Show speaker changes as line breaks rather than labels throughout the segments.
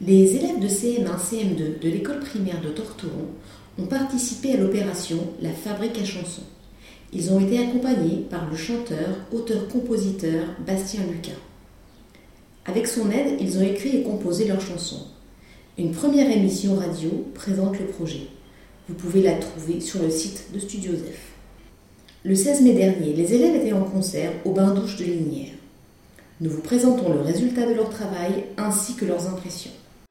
Les élèves de CM1-CM2 de l'école primaire de Torteron ont participé à l'opération La Fabrique à chansons. Ils ont été accompagnés par le chanteur, auteur-compositeur Bastien Lucas. Avec son aide, ils ont écrit et composé leurs chansons. Une première émission radio présente le projet. Vous pouvez la trouver sur le site de Studio Zef. Le 16 mai dernier, les élèves étaient en concert au bain-douche de Lignières. Nous vous présentons le résultat de leur travail ainsi que leurs impressions.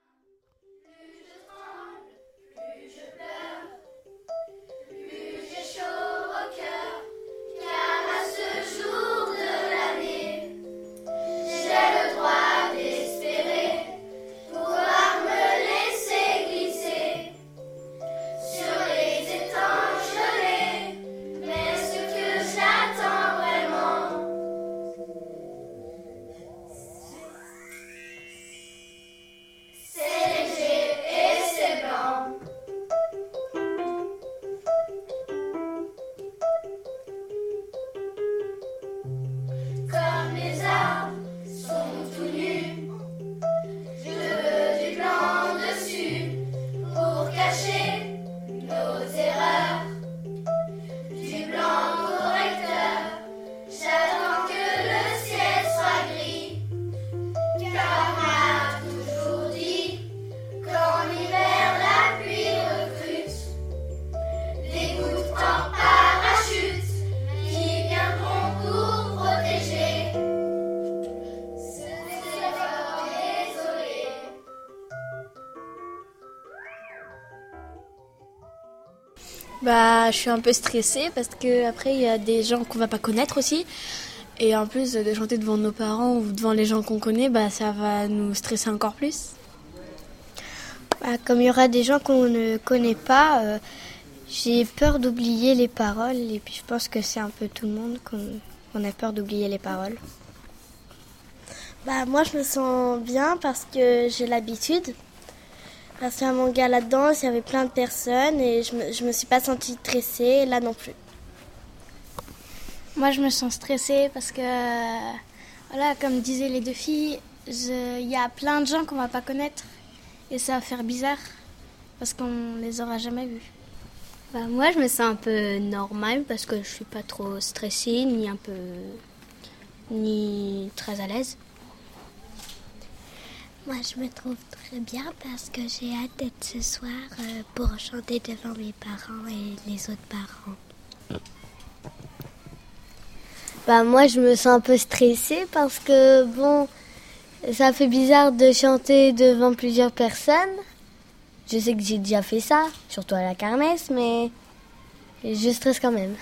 Je suis un peu stressée parce que après il y a des gens qu'on va pas connaître aussi. Et en plus de chanter devant nos parents ou devant les gens qu'on connaît, ça va nous stresser encore plus.
Comme il y aura des gens qu'on ne connaît pas, j'ai peur d'oublier les paroles. Et puis je pense que c'est un peu tout le monde qu'on a peur d'oublier les paroles. Moi je me sens bien parce que j'ai l'habitude. Parce qu'il y a mon gars là-dedans, il y avait plein de personnes et je me suis pas sentie stressée, là non plus.
Moi, je me sens stressée parce que, comme disaient les deux filles, il y a plein de gens qu'on va pas connaître et ça va faire bizarre parce qu'on les aura jamais vus.
Moi, je me sens un peu normale parce que je suis pas trop stressée ni très à l'aise.
Moi, je me trouve très bien parce que j'ai hâte d'être ce soir pour chanter devant mes parents et les autres parents.
Moi, je me sens un peu stressée parce que, ça fait bizarre de chanter devant plusieurs personnes. Je sais que j'ai déjà fait ça, surtout à la kermesse, mais je stresse quand même.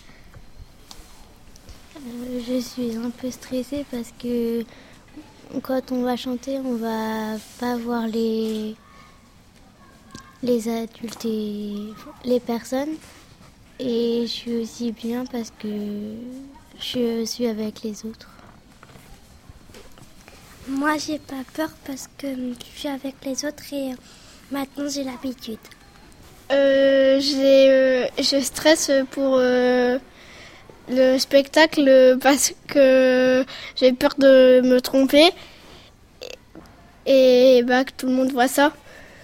Je suis un peu stressée parce que quand on va chanter, on va pas voir les adultes et les personnes. Et je suis aussi bien parce que je suis avec les autres. Moi, j'ai pas peur parce que je suis avec les autres et maintenant j'ai l'habitude.
Je stresse pour le spectacle parce que j'ai peur de me tromper et que tout le monde voit ça.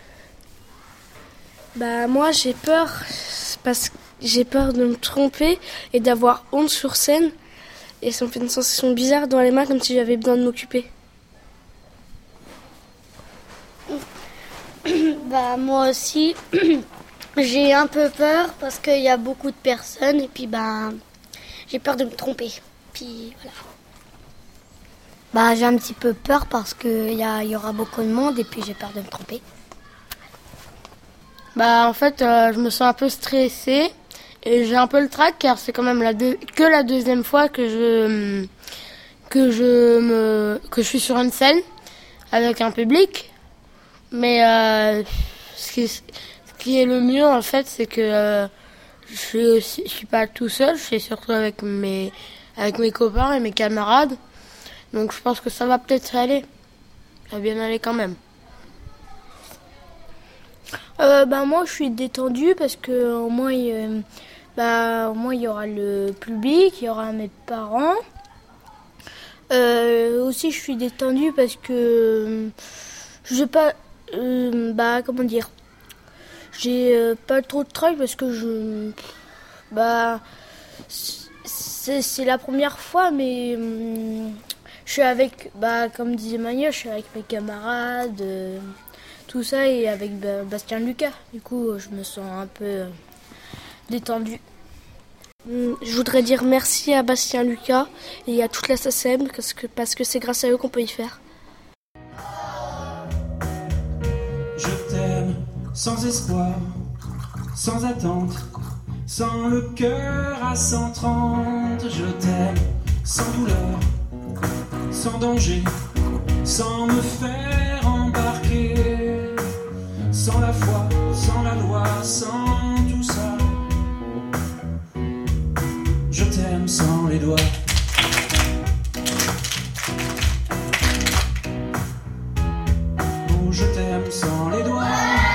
Moi j'ai peur parce que j'ai peur de me tromper et d'avoir honte sur scène et ça me fait une sensation bizarre dans les mains comme si j'avais besoin de m'occuper.
Moi aussi j'ai un peu peur parce qu'il y a beaucoup de personnes et puis j'ai peur de me tromper. Puis voilà.
J'ai un petit peu peur parce qu'il y aura beaucoup de monde et puis j'ai peur de me tromper.
En fait, je me sens un peu stressée et j'ai un peu le trac car c'est quand même que la deuxième fois que je suis sur une scène avec un public. Mais ce qui est le mieux en fait, c'est que je suis pas tout seul, je suis surtout avec mes copains et mes camarades. Donc je pense que ça va peut-être aller. Ça va bien aller quand même.
Moi je suis détendue parce que au moins il y aura le public, il y aura mes parents. Aussi je suis détendue parce que je sais pas,
Comment dire, j'ai pas trop de travail parce que c'est la première fois, mais je suis avec, comme disait Maya, je suis avec mes camarades, tout ça, et avec Bastien Lucas. Du coup, je me sens un peu détendue. Je voudrais dire merci à Bastien Lucas et à toute la SACEM parce que c'est grâce à eux qu'on peut y faire.
Je t'aime sans espoir, sans attente, sans le cœur à 130. Je t'aime sans douleur, sans danger, sans me faire embarquer, sans la foi, sans la loi, sans tout ça. Je t'aime sans les doigts. Oh, je t'aime sans les doigts.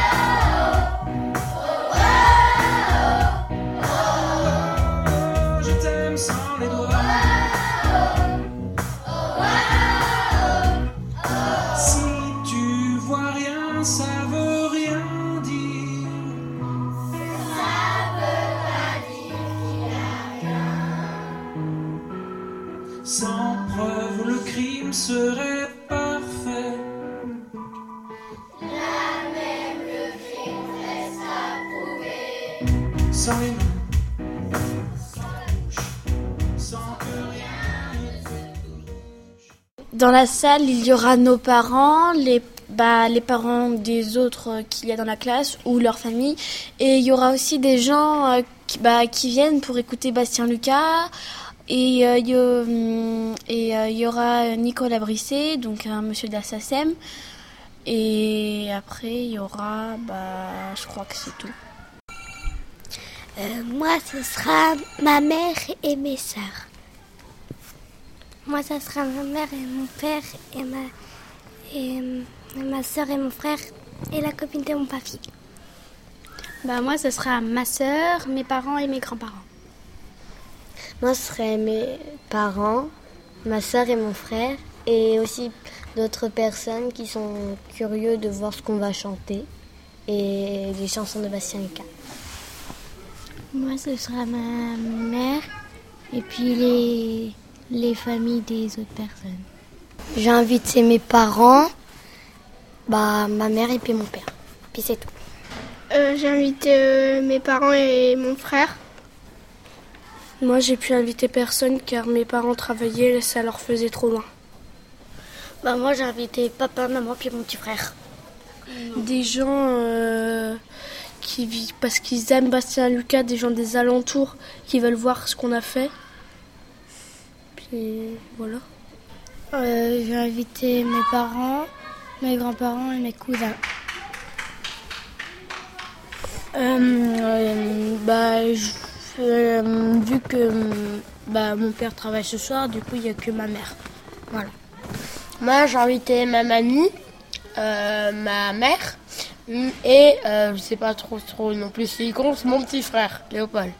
Je t'aime sans les doigts. Si tu vois rien, ça veut rien dire. Sans preuve, le crime serait parfait. Là même, le crime reste à prouver. Sans les mains, sans la bouche, sans que rien ne se touche.
Dans la salle, il y aura nos parents, les parents des autres qu'il y a dans la classe ou leur famille. Et il y aura aussi des gens qui viennent pour écouter Bastien Lucas. Et il y aura Nicolas Brisset, donc un monsieur de la SACEM. Et après, il y aura, je crois que c'est tout.
Moi, ce sera ma mère et mes sœurs. Moi, ça sera ma mère et mon père et ma sœur et mon frère et la copine de mon papy.
Moi, ce sera ma sœur, mes parents et mes grands-parents.
Moi, ce serait mes parents, ma sœur et mon frère, et aussi d'autres personnes qui sont curieux de voir ce qu'on va chanter, et les chansons de Bastien Lucas.
Moi, ce sera ma mère et puis les familles des autres personnes. J'ai invité mes parents, ma mère et puis mon père. Puis c'est tout.
J'ai invité mes parents et mon frère.
Moi, j'ai pu inviter personne car mes parents travaillaient et ça leur faisait trop loin.
Moi, j'ai invité papa, maman puis mon petit frère.
Des gens parce qu'ils aiment Bastien Lucas, des gens des alentours qui veulent voir ce qu'on a fait. Puis voilà.
J'ai invité mes parents, mes grands-parents et mes cousins.
Vu que mon père travaille ce soir, du coup il n'y a que ma mère. Voilà. Moi j'ai invité ma mamie, ma mère et je sais pas trop non plus s'il compte, mon petit frère Léopold.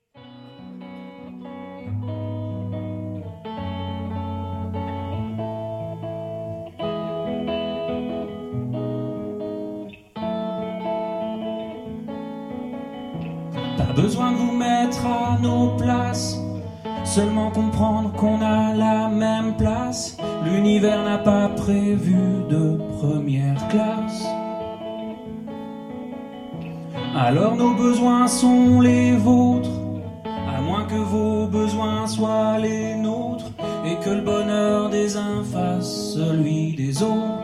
Pas besoin de vous mettre à nos places, seulement comprendre qu'on a la même place. L'univers n'a pas prévu de première classe. Alors nos besoins sont les vôtres, à moins que vos besoins soient les nôtres, et que le bonheur des uns fasse celui des autres.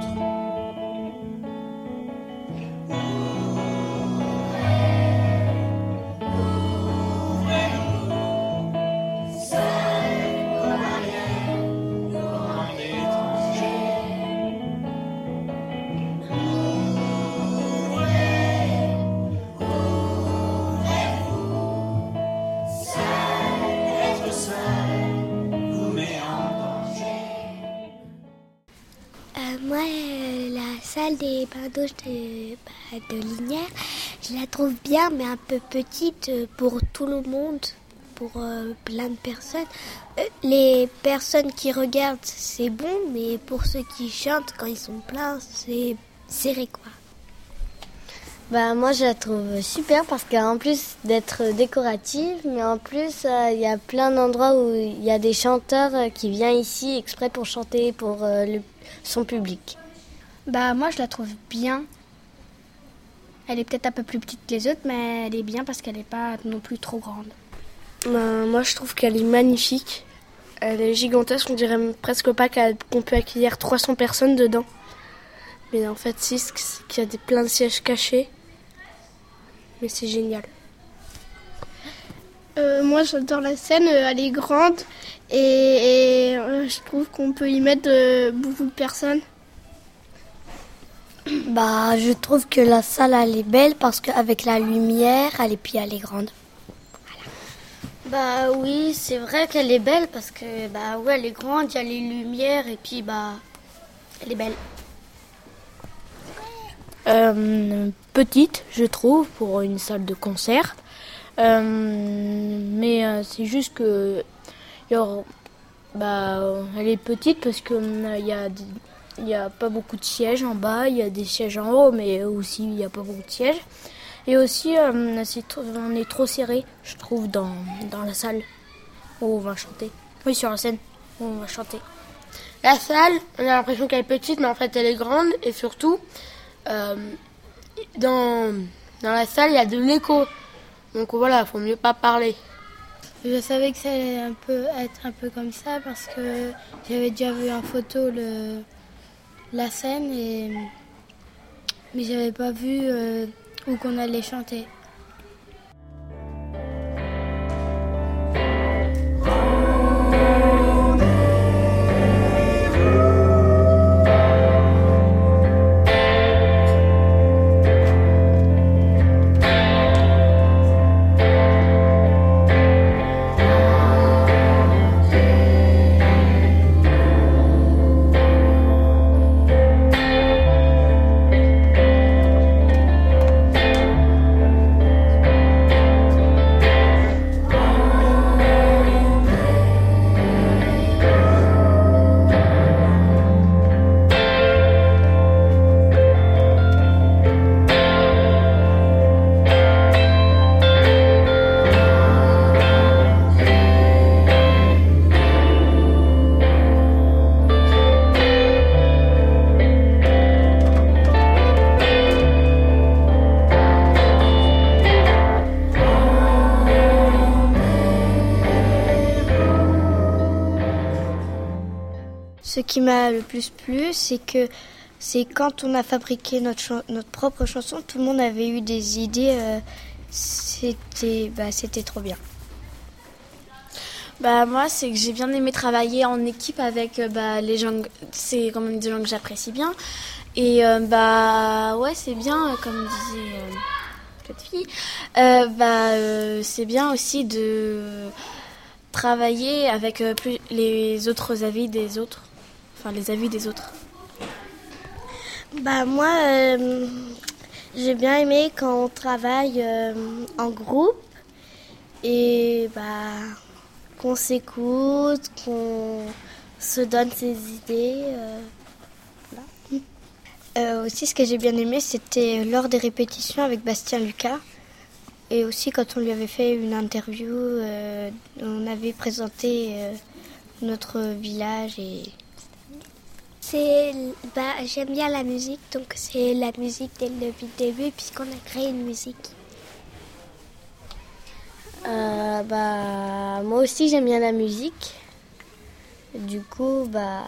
La salle des bains d'eau de Lignières, je la trouve bien, mais un peu petite pour tout le monde, pour plein de personnes. Les personnes qui regardent, c'est bon, mais pour ceux qui chantent, quand ils sont pleins, c'est serré, quoi.
Moi je la trouve super parce qu'en plus d'être décorative, mais en plus il y a plein d'endroits où il y a des chanteurs qui viennent ici exprès pour chanter pour son public.
Moi je la trouve bien. Elle est peut-être un peu plus petite que les autres, mais elle est bien parce qu'elle n'est pas non plus trop grande.
Moi je trouve qu'elle est magnifique. Elle est gigantesque, on dirait presque pas qu'on peut accueillir 300 personnes dedans. Mais en fait si, qu'il y a plein de sièges cachés. Mais c'est génial.
Moi j'adore la scène, elle est grande et je trouve qu'on peut y mettre beaucoup de personnes.
Je trouve que la salle elle est belle parce qu'avec la lumière, elle est grande.
Voilà. Oui, c'est vrai qu'elle est belle parce que elle est grande, il y a les lumières et puis elle est belle.
Petite, je trouve, pour une salle de concert. Mais c'est juste que elle est petite parce que il y a pas beaucoup de sièges en bas, il y a des sièges en haut, mais aussi il y a pas beaucoup de sièges. Et aussi on est trop serré, je trouve, dans la salle où on va chanter. Oui, sur la scène où on va chanter. La salle, on a l'impression qu'elle est petite, mais en fait elle est grande et surtout dans la salle il y a de l'écho. Donc voilà, faut mieux pas parler.
Je savais que ça allait être un peu comme ça parce que j'avais déjà vu en photo la scène mais j'avais pas vu où qu'on allait chanter. Ce qui m'a le plus plu, c'est quand on a fabriqué notre propre chanson, tout le monde avait eu des idées. C'était trop bien.
Moi, c'est que j'ai bien aimé travailler en équipe avec les gens. C'est quand même des gens que j'apprécie bien. Et c'est bien, comme disait cette fille. C'est bien aussi de travailler avec les autres avis des autres. Enfin, les avis des autres.
Moi, j'ai bien aimé quand on travaille en groupe et qu'on s'écoute, qu'on se donne ses idées.
Aussi, ce que j'ai bien aimé, c'était lors des répétitions avec Bastien Lucas. Et aussi, quand on lui avait fait une interview, on avait présenté notre village.
J'aime bien la musique, donc c'est la musique dès le début, puisqu'on a créé une musique.
Moi aussi, j'aime bien la musique. Du coup,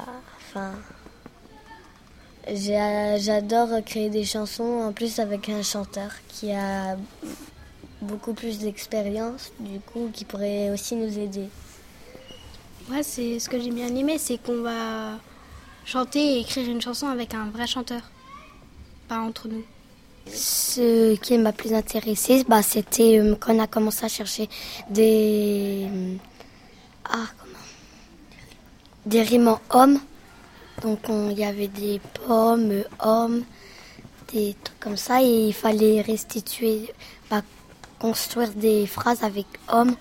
j'adore créer des chansons, en plus avec un chanteur qui a beaucoup plus d'expérience, du coup, qui pourrait aussi nous aider.
Ouais, c'est ce que j'ai bien aimé, c'est qu'on va chanter et écrire une chanson avec un vrai chanteur, pas entre nous.
Ce qui m'a plus intéressée, c'était quand on a commencé à chercher des rimes en hommes. Donc il y avait des pommes, hommes, des trucs comme ça, et il fallait restituer, construire des phrases avec hommes.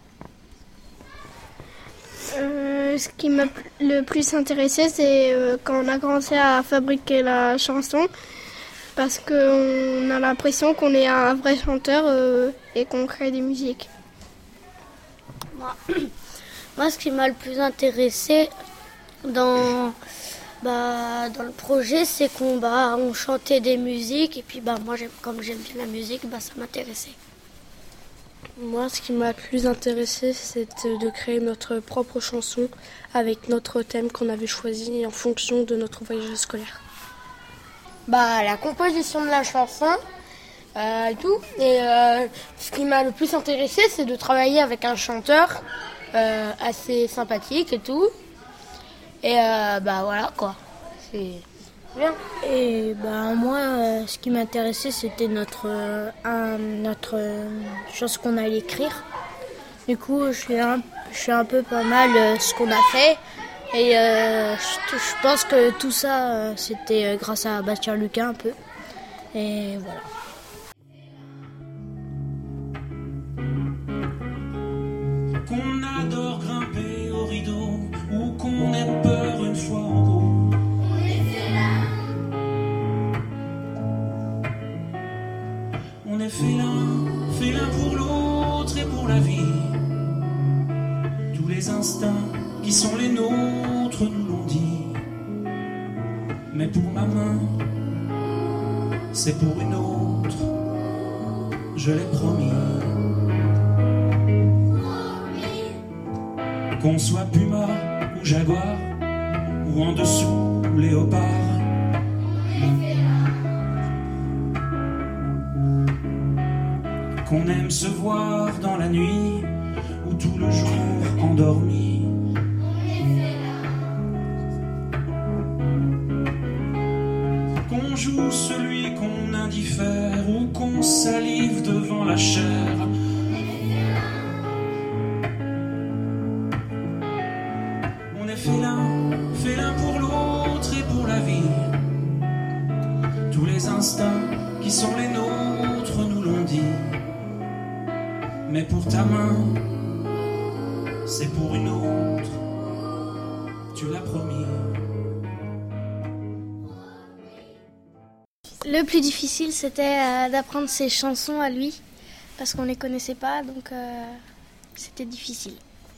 Ce qui m'a le plus intéressé, c'est quand on a commencé à fabriquer la chanson. parce qu'on a l'impression qu'on est un vrai chanteur et qu'on crée des musiques.
Moi, ce qui m'a le plus intéressé dans le projet, c'est qu'on chantait des musiques et puis moi, comme j'aime bien la musique, ça m'intéressait.
Moi, ce qui m'a le plus intéressé, c'était de créer notre propre chanson avec notre thème qu'on avait choisi en fonction de notre voyage scolaire. La composition de la chanson et tout. Et ce qui m'a le plus intéressé, c'est de travailler avec un chanteur assez sympathique et tout. Et voilà quoi. C'est bien.
Et moi, ce qui m'intéressait, c'était notre chose qu'on allait écrire. Du coup, je suis un peu pas mal ce qu'on a fait. Et je pense que tout ça, c'était grâce à Bastien Lucas un peu. Et voilà.
Qu'on adore grimper au rideau ou qu'on ait peur une fois en haut.
On est félin.
On est félin pour l'autre et pour la vie. Tous les instincts qui sont les nôtres nous l'ont dit. Mais pour ma main, c'est pour une autre, je l'ai promis. Qu'on soit puma ou jaguar, ou en dessous léopard. Qu'on aime se voir dans la nuit, ou tout le jour endormi. Qu'on joue celui qu'on indiffère, ou qu'on salive devant la chair. On est félin pour l'autre et pour la vie. Tous les instincts qui sont les nôtres nous l'ont dit. Mais pour ta main, c'est pour une autre, tu l'as promis.
Le plus difficile, c'était d'apprendre ses chansons à lui, parce qu'on ne les connaissait pas, donc c'était difficile.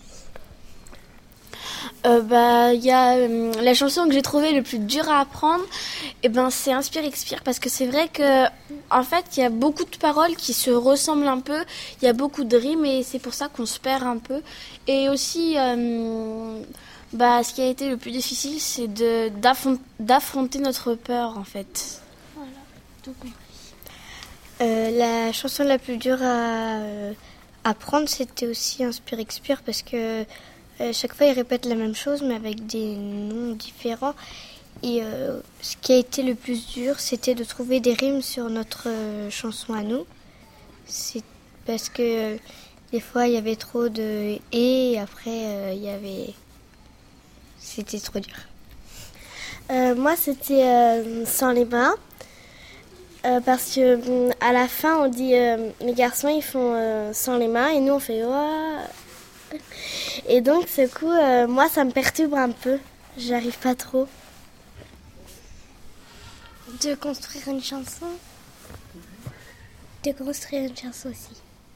Y a la chanson que j'ai trouvée le plus dure à apprendre, c'est Inspire Expire, parce que c'est vrai que en fait il y a beaucoup de paroles qui se ressemblent un peu, il y a beaucoup de rimes et c'est pour ça qu'on se perd un peu. Et aussi ce qui a été le plus difficile, c'est d'affronter notre peur en fait.
Voilà, tout compris.
La chanson la plus dure à apprendre, c'était aussi Inspire Expire, parce que chaque fois, ils répètent la même chose, mais avec des noms différents. Et ce qui a été le plus dur, c'était de trouver des rimes sur notre chanson à nous. C'est parce que des fois, il y avait trop de « et après, il y avait... C'était trop dur.
Moi, c'était sans les mains. Parce que à la fin, on dit les garçons, ils font sans les mains, et nous, on fait « ouah ». Et donc, ce coup, moi, ça me perturbe un peu. J'arrive pas trop.
De construire une chanson. De construire une chanson aussi.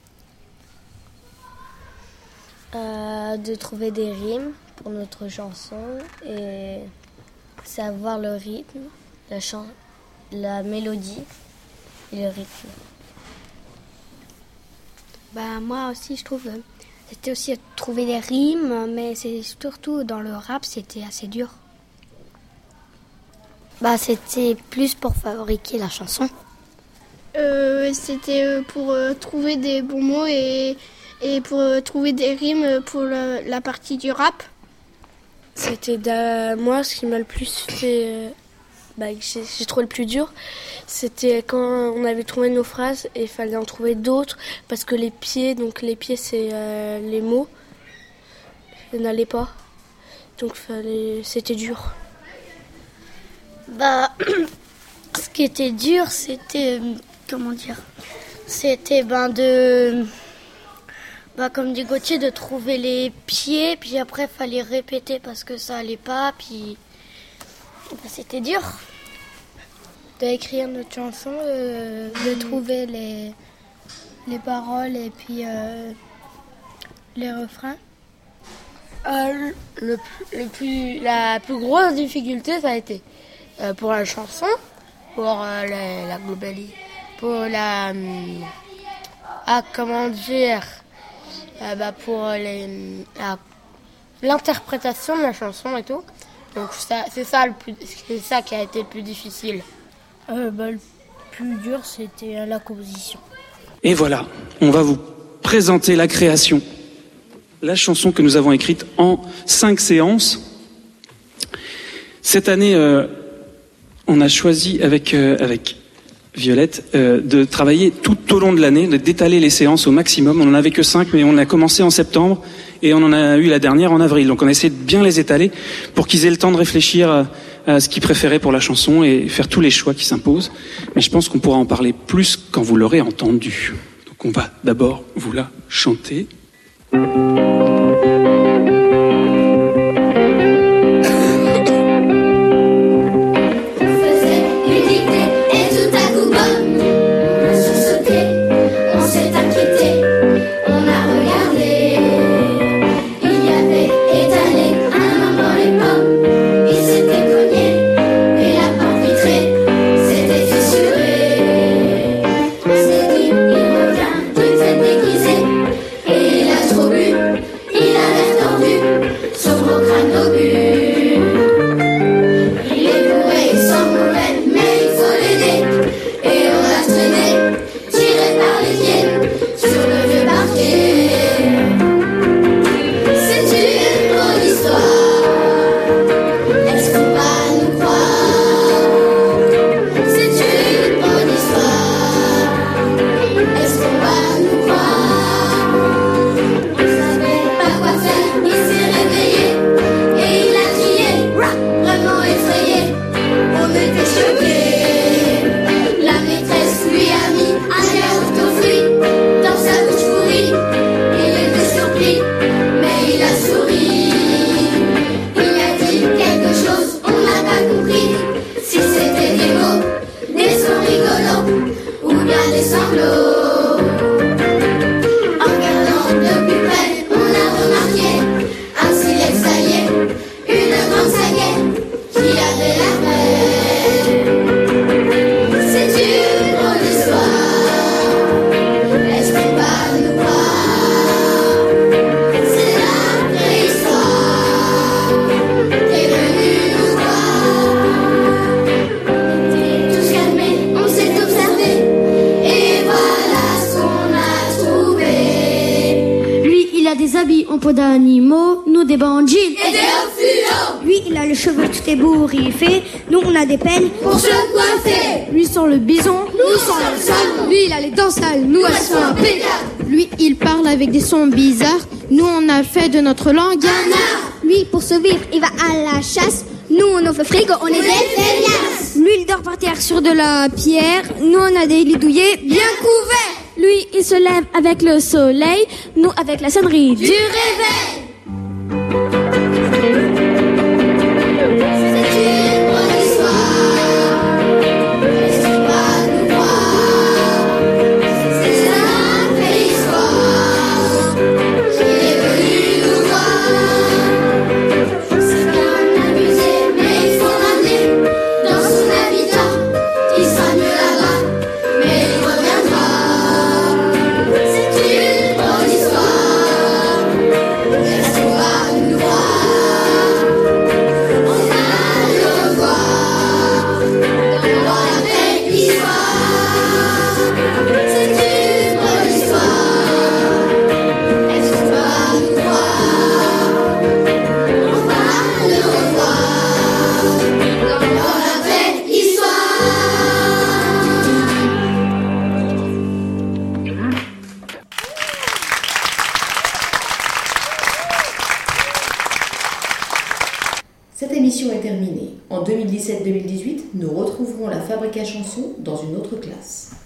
De trouver des rimes pour notre chanson et savoir le rythme, la mélodie et le rythme.
Moi aussi, je trouve... C'était aussi de trouver des rimes, mais c'est surtout dans le rap, c'était assez dur.
C'était plus pour fabriquer la chanson.
C'était pour trouver des bons mots et pour trouver des rimes pour la partie du rap.
C'était moi, ce qui m'a le plus fait... j'ai trouvé le plus dur, c'était quand on avait trouvé nos phrases et il fallait en trouver d'autres, parce que les pieds c'est les mots, ils n'allaient pas, donc c'était dur.
Ce qui était dur, c'était, c'était comme dit Gauthier, de trouver les pieds, puis après il fallait répéter parce que ça allait pas, puis... c'était dur.
d'écrire notre chanson, de trouver les paroles et puis les refrains.
La plus grosse difficulté, ça a été pour la chanson, pour la globalité, pour comment dire, pour l'interprétation de la chanson et tout. Donc c'est ça qui a été le plus difficile.
Le plus dur, c'était la composition.
Et voilà, on va vous présenter la création, la chanson que nous avons écrite en 5 séances. Cette année, on a choisi avec Violette de travailler tout au long de l'année, d'étaler les séances au maximum. On n'en avait que 5, mais on a commencé en septembre et on en a eu la dernière en avril. Donc on a essayé de bien les étaler pour qu'ils aient le temps de réfléchir à ce qu'ils préféraient pour la chanson et faire tous les choix qui s'imposent. Mais je pense qu'on pourra en parler plus quand vous l'aurez entendue. Donc on va d'abord vous la chanter.
D'animaux, nous des bandits
et des ophilos.
Lui il a les cheveux tout ébouriffés, nous on a des peines
pour se coiffer.
Lui sent le bison,
nous sent le salmon.
Lui il a les dents sales, nous elles sont impeccables.
Lui il parle avec des sons bizarres, nous on a fait de notre langue
un art.
Lui pour se vivre il va à la chasse, nous on fait frigo, on est des feignasses. Lui il dort par terre sur de la pierre, nous on a des lits douillés bien couverts. Lui, il se lève avec le soleil, nous avec la sonnerie du réveil.
Cette émission est terminée. En 2017-2018, nous retrouverons la Fabrique à chansons dans une autre classe.